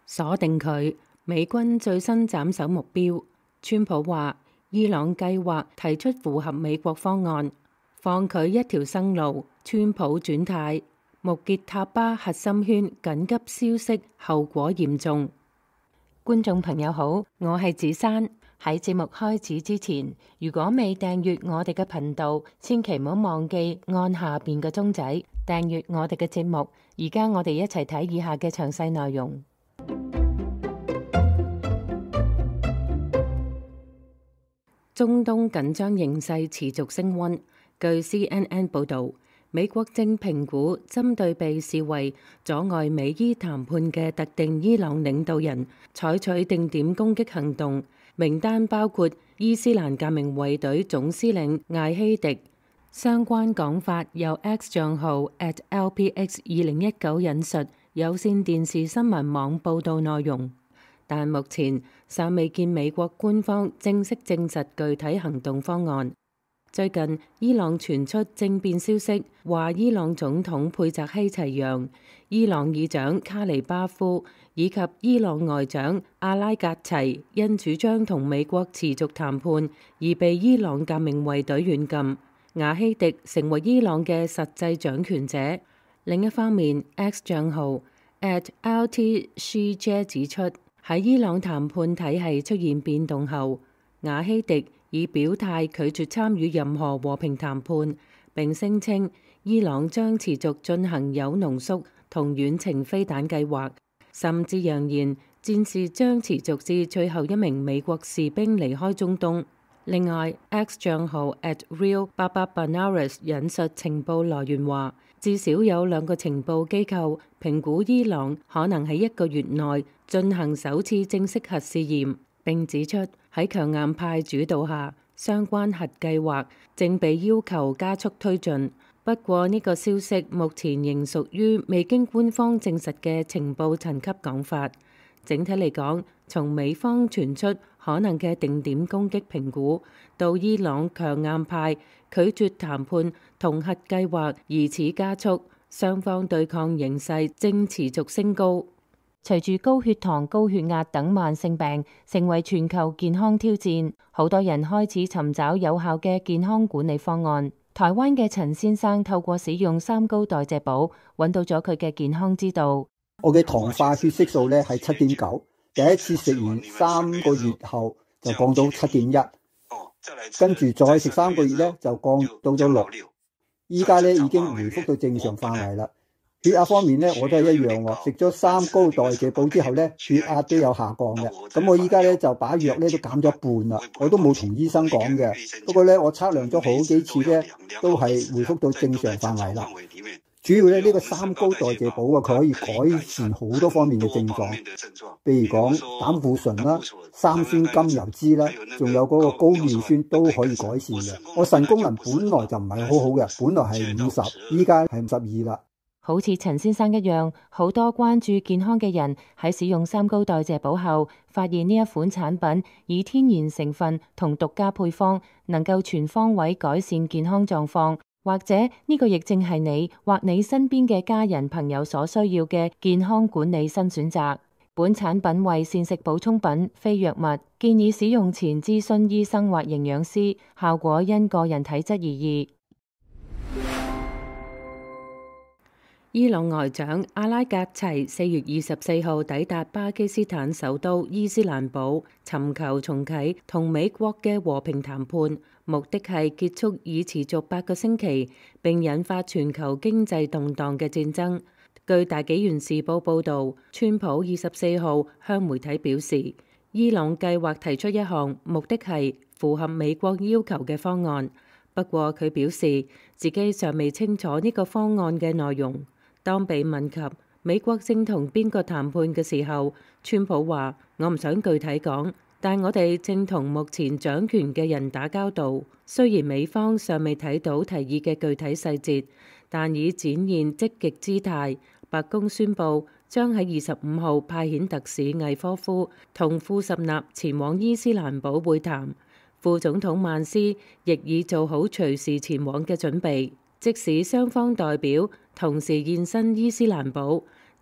鎖定佢，美軍最新斬首目標。川普話，伊朗計劃提出符合美國方案，放佢一條生路。川普轉態，穆傑塔巴核心圈緊急消息，後果嚴重。觀眾朋友好，我係子珊。喺節目開始之前，如果未訂閱我哋嘅頻道，千祈唔好忘記按下邊嘅鐘仔訂閱我哋嘅節目。而家我哋一齊睇以下嘅詳細內容。中東緊張形勢持續升溫。據 CNN 報導，美國正評估針對被視為阻礙美伊談判嘅特定伊朗領導人採取定點攻擊行動，名單包括伊斯蘭革命衛隊總司令艾希迪。相關講法由 X 帳號 @LPX2019 引述有線電視新聞網報導內容，但目前尚未見美國官方正式證實具體行動方案。最近，伊朗傳出政變消息，話伊朗總統佩澤希齊揚、伊朗議長卡尼巴夫以及伊朗外長阿拉格齊因主張同美國持續談判而被伊朗革命衛隊軟禁。瓦希迪成為伊朗嘅實際掌權者。另一方面 ，X 帳號 @LTShiJ 指出，喺伊朗談判體系出現變動後，瓦希迪已表態拒絕參與任何和平談判，並聲稱伊朗將持續進行鈾濃縮同遠程飛彈計劃，甚至揚言戰事將持續至最後一名美國士兵離開中東。另外 ，X 帳號@RealBabaBanaras 引述情報來源話，至少有2個情報機構評估伊朗可能喺1個月內進行首次正式核試驗，並指出喺強硬派主導下，相關核計劃正被要求加速推進。不過呢個消息目前仍屬於未經官方證實嘅情報層級講法。整體嚟講，從美方傳出可能嘅定點攻擊評估，到伊朗強硬派拒絕談判同核計劃疑似加速，雙方對抗形勢正持續升高。隨住高血糖、高血壓等慢性病成為全球健康挑戰，好多人開始尋找有效嘅健康管理方案。台灣嘅陳先生透過使用三高代謝寶，揾到咗佢嘅健康之道。 我嘅糖化血色素咧係7.9，第一次食完3個月後就降到7.1，跟住再食3個月咧就降到咗6，依家咧已經回復到正常範圍啦。血壓方面咧，我都係一樣喎。食咗三高代謝寶之後咧，血壓都有下降嘅。咁我依家咧就把藥咧都減咗一半啦。我都冇同醫生講嘅。不過咧，我測量咗好幾次咧，都係回復到正常範圍啦。主要咧呢個三高代謝寶啊，佢可以改善好多方面嘅症狀，譬如講膽固醇啦、三酸甘油酯啦，仲有嗰個高尿酸都可以改善嘅。我腎功能本來就唔係好好嘅，本來係50，依家係52啦。 好似陳先生一樣，好多關注健康嘅人喺使用三高代謝寶後，發現呢一款產品以天然成分同獨家配方，能夠全方位改善健康狀況，或者呢個亦正係你或你身邊嘅家人朋友所需要嘅健康管理新選擇。本產品為膳食補充品，非藥物，建議使用前諮詢醫生或營養師，效果因個人體質而異。伊朗外長阿拉格齊4月24號抵達巴基斯坦首都伊斯蘭堡，尋求重啟同美國嘅和平談判，目的係結束已持續8個星期並引發全球經濟動盪嘅戰爭。據大紀元時報報導，川普24號向媒體表示，伊朗計劃提出一項目的係符合美國要求嘅方案，不過佢表示自己尚未清楚呢個方案嘅內容。當被問及美國正同邊個談判嘅時候，川普話：我唔想具體講，但我哋正同目前掌權嘅人打交道。雖然美方尚未睇到提議嘅具體細節，但已展現積極姿態。白宮宣布將喺25號派遣特使魏科夫同庫什納前往伊斯蘭堡會談，副總統曼斯亦已做好隨時前往嘅準備。即使雙方代表同時現身伊斯蘭堡，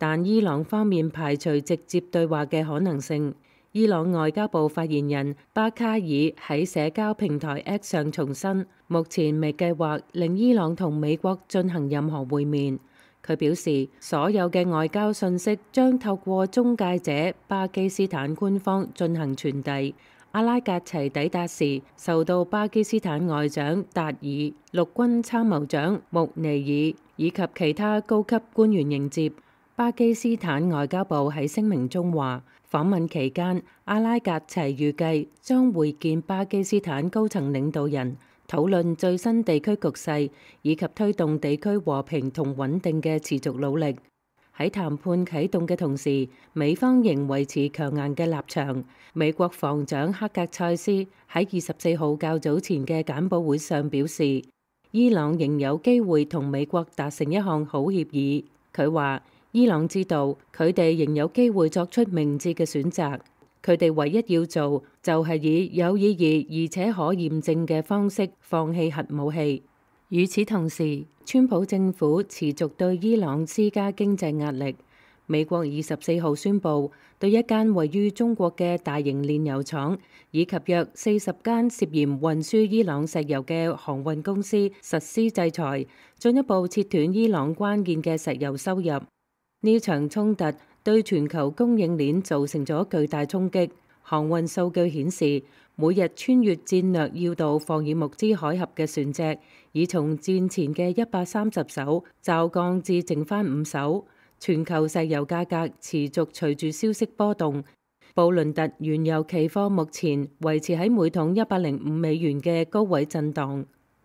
但伊朗方面排除直接對話嘅可能性。伊朗外交部發言人巴卡爾喺社交平台 X 上重申，目前未計劃令伊朗同美國進行任何會面。佢表示，所有嘅外交信息將透過中介者巴基斯坦官方進行傳遞。阿拉格齊抵達時，受到巴基斯坦外長達爾、陸軍參謀長穆尼爾以及其他高級官員迎接。巴基斯坦外交部喺聲明中話，訪問期間，阿拉格齊預計將會見巴基斯坦高層領導人，討論最新地區局勢以及推動地區和平同穩定嘅持續努力。喺談判啟動嘅同時，美方仍維持強硬嘅立場。美國防長克格塞斯喺24號較早前嘅簡報會上表示，伊朗仍有機會同美國達成一項好協議。佢話，伊朗知道佢哋仍有機會作出明智嘅選擇，佢哋唯一要做就係以有意義而且可驗證嘅方式放棄核武器。與此同時，川普政府持續對伊朗施加經濟壓力。美國24號宣布對一間位於中國嘅大型煉油廠以及約40間涉嫌運輸伊朗石油嘅航運公司實施制裁，進一步切斷伊朗關鍵嘅石油收入。呢場衝突對全球供應鏈造成咗巨大衝擊。航運數據顯示，每日穿越戰略要道霍爾木茲海峽嘅船隻，已從戰前嘅130艘驟降至剩返5艘。全球石油價格持續隨住消息波動。布倫特原油期貨目前維持喺每桶$105嘅高位震盪。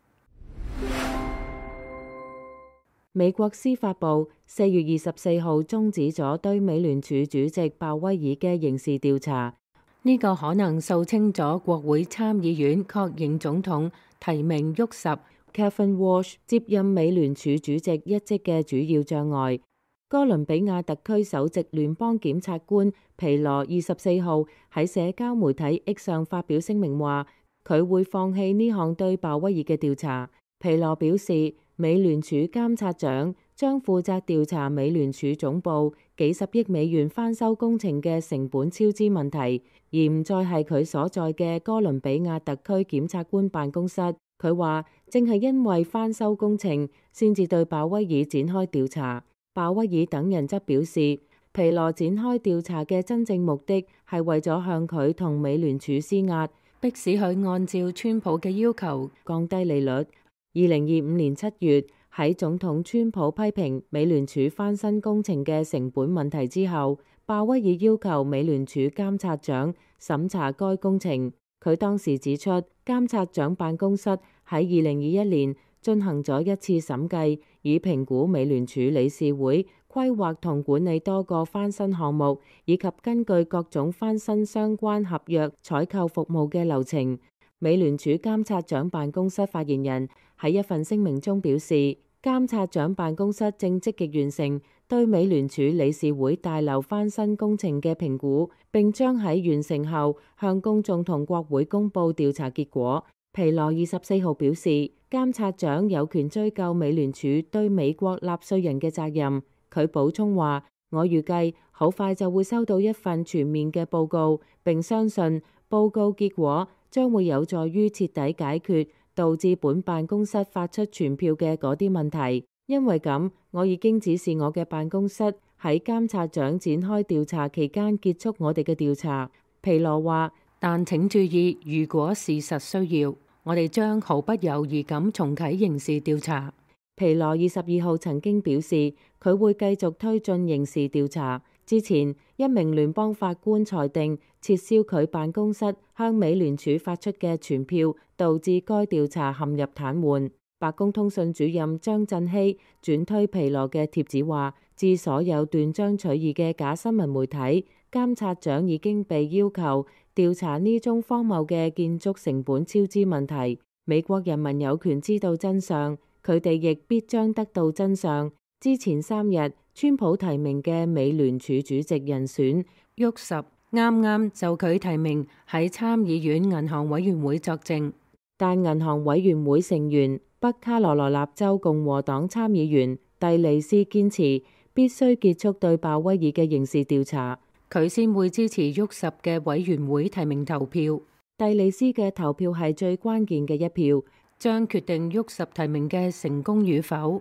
美國司法部4月24號終止咗對美聯儲主席鮑威爾嘅刑事調查。呢個可能掃清咗國會參議院確認總統提名沃什 Kevin Walsh 接任美聯儲主席一職嘅主要障礙。哥倫比亞特區首席聯邦檢察官皮羅24號喺社交媒體 X 上發表聲明話，佢會放棄呢項對鮑威爾嘅調查。皮羅表示，美聯儲監察長將負責調查美聯儲總部幾十億美元翻修工程嘅成本超支問題，而唔再係佢所在嘅哥倫比亞特區檢察官辦公室。佢話，正係因為翻修工程，先至對鮑威爾展開調查。鮑威爾等人則表示，皮羅展開調查嘅真正目的係為咗向佢同美聯儲施壓，迫使佢按照川普嘅要求降低利率。2025年7月，喺總統川普批評美聯儲翻新工程嘅成本問題之後，鮑威爾要求美聯儲監察長審查該工程。佢當時指出，監察長辦公室喺2021年進行咗一次審計，以評估美聯儲理事會規劃同管理多個翻新項目，以及根據各種翻新相關合約採購服務嘅流程。美聯儲監察長辦公室發言人喺一份聲明中表示，監察長辦公室正積極完成對美聯儲理事會大樓翻新工程嘅評估，並將喺完成後向公眾同國會公佈調查結果。皮羅24號表示，監察長有權追究美聯儲對美國納稅人嘅責任。佢補充話，我預計好快就會收到一份全面嘅報告，並相信報告結果將會有助於徹底解決導致本辦公室發出傳票嘅嗰啲問題。因為咁，我已經指示我嘅辦公室喺監察長展開調查期間結束我哋嘅調查。皮羅話，但請注意，如果事實需要，我哋將毫不猶豫咁重啟刑事調查。皮羅22號曾經表示，佢會繼續推進刑事調查。之前，一名聯邦法官裁定撤銷佢辦公室向美聯儲發出嘅傳票，導致該調查陷入癱瘓。白宮通訊主任張振熙轉推皮羅嘅帖子話，自所有斷章取義嘅假新聞媒體，監察長已經被要求調查呢宗荒謬嘅建築成本超支問題。美國人民有權知道真相，佢哋亦必將得到真相。之前3日，川普提名嘅美聯儲主席人選沃什啱啱就佢提名喺參議院銀行委員會作證，但銀行委員會成員北卡羅來納州共和黨參議員蒂利斯堅持必須結束對鮑威爾嘅刑事調查，佢先會支持沃什嘅委員會提名投票。蒂利斯嘅投票係最關鍵嘅一票，將決定沃什提名嘅成功與否。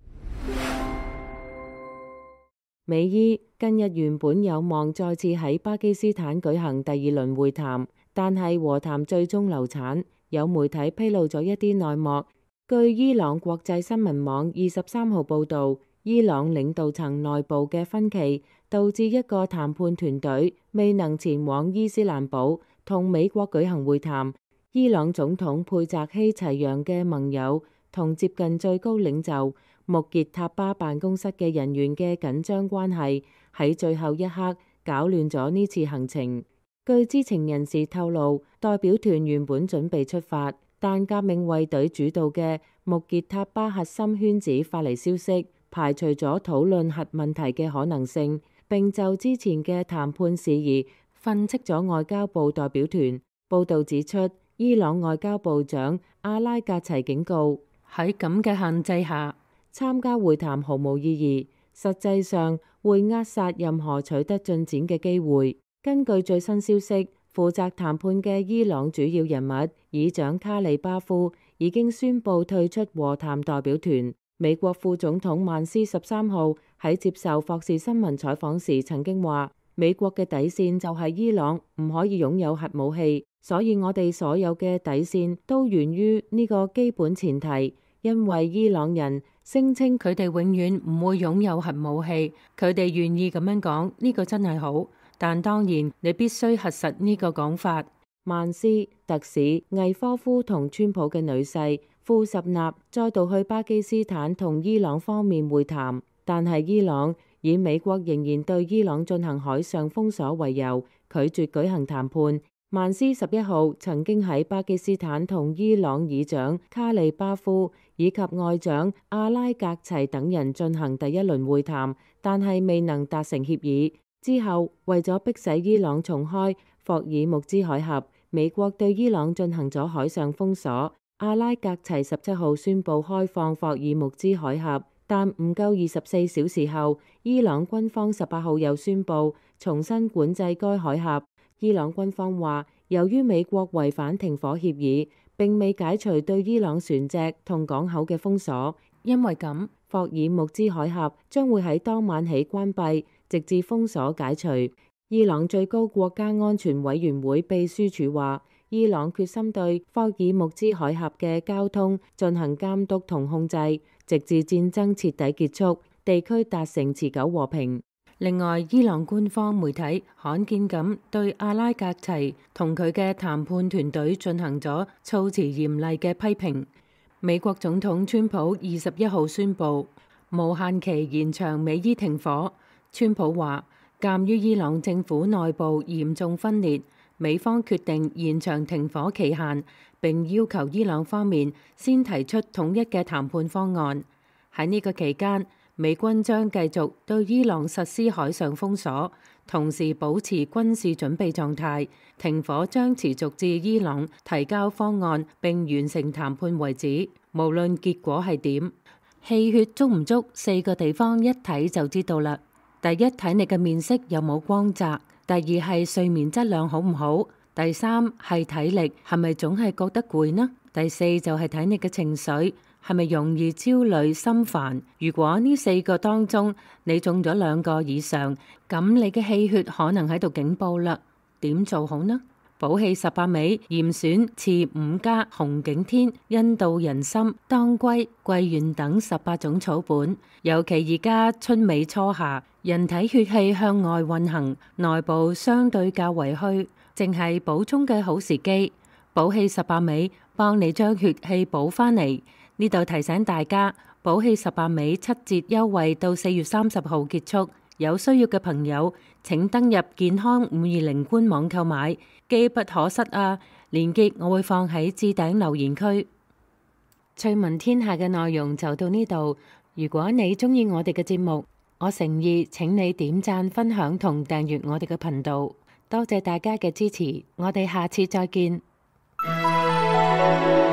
美伊近日原本有望再次喺巴基斯坦舉行第二輪會談，但係和談最終流產。有媒體披露咗一啲內幕。據伊朗國際新聞網23號報導，伊朗領導層內部嘅分歧導致一個談判團隊未能前往伊斯蘭堡同美國舉行會談。伊朗總統佩澤希齊揚嘅盟友同接近最高領袖穆傑塔巴辦公室嘅人員嘅緊張關係喺最後一刻搞亂咗呢次行程。據知情人士透露，代表團原本準備出發，但革命衛隊主導嘅穆傑塔巴核心圈子發嚟消息，排除咗討論核問題嘅可能性，並就之前嘅談判事宜訓斥咗外交部代表團。報導指出，伊朗外交部長阿拉格齊警告，喺咁嘅限制下，參加會談毫無意義，實際上會扼殺任何取得進展嘅機會。根據最新消息，負責談判嘅伊朗主要人物議長卡利巴夫已經宣布退出和談代表團。美國副總統曼斯13號喺接受霍士新聞採訪時曾經話，美國嘅底線就係伊朗唔可以擁有核武器，所以我哋所有嘅底線都源於呢個基本前提，因為伊朗人聲稱佢哋永遠唔會擁有核武器，佢哋願意咁樣講，呢個真係好。但當然，你必須核實呢個講法。曼斯、特使、魏科夫同川普嘅女婿庫什納再度去巴基斯坦同伊朗方面會談，但係伊朗以美國仍然對伊朗進行海上封鎖為由，拒絕舉行談判。曼斯11號曾經喺巴基斯坦同伊朗議長卡利巴夫以及外長阿拉格齊等人進行第一輪會談，但係未能達成協議。之後，為咗迫使伊朗重開霍爾木茲海峽，美國對伊朗進行咗海上封鎖。阿拉格齊17號宣布開放霍爾木茲海峽，但唔夠24小時後，伊朗軍方18號又宣布重新管制該海峽。伊朗軍方話，由於美國違反停火協議，並未解除對伊朗船隻同港口嘅封鎖，因為咁，霍爾木茲海峽將會喺當晚起關閉，直至封鎖解除。伊朗最高國家安全委員會秘書處話，伊朗決心對霍爾木茲海峽嘅交通進行監督同控制，直至戰爭徹底結束，地區達成持久和平。另外，伊朗官方媒體罕見咁對阿拉格齊同佢嘅談判團隊進行咗措辭嚴厲嘅批評。美國總統川普21號宣布無限期延長美伊停火。川普話，鑑於伊朗政府內部嚴重分裂，美方決定延長停火期限，並要求伊朗方面先提出統一嘅談判方案。喺呢個期間，美軍將繼續對伊朗實施海上封鎖，同時保持軍事準備狀態。停火將持續至伊朗提交方案並完成談判為止，無論結果係點。氣血足唔足4個地方一睇就知道啦。第一，睇你嘅面色有冇光澤；第二係睡眠質量好唔好；第三係體力係咪總係覺得攰呢？第四就係睇你嘅情緒係咪容易焦慮心煩。如果呢4個當中你中咗2個以上，咁你嘅氣血可能喺度警報啦。點做好呢？補氣18味、嚴選、次5加、紅景天、印度人參、當歸、桂圓等18種草本，尤其而家春尾初夏，人體血氣向外運行，內部相對較為虛，正係補充嘅好時機。補氣18味幫你將血氣補返嚟。呢度提醒大家，補氣18味7折優惠到4月30號結束，有需要嘅朋友請登入健康520官網購買，機不可失啊！連結我會放喺置頂留言區。趣聞天下嘅內容就到呢度。如果你鍾意我哋嘅節目，我誠意請你點讚、分享同訂閱我哋嘅頻道。多謝大家嘅支持，我哋下次再見。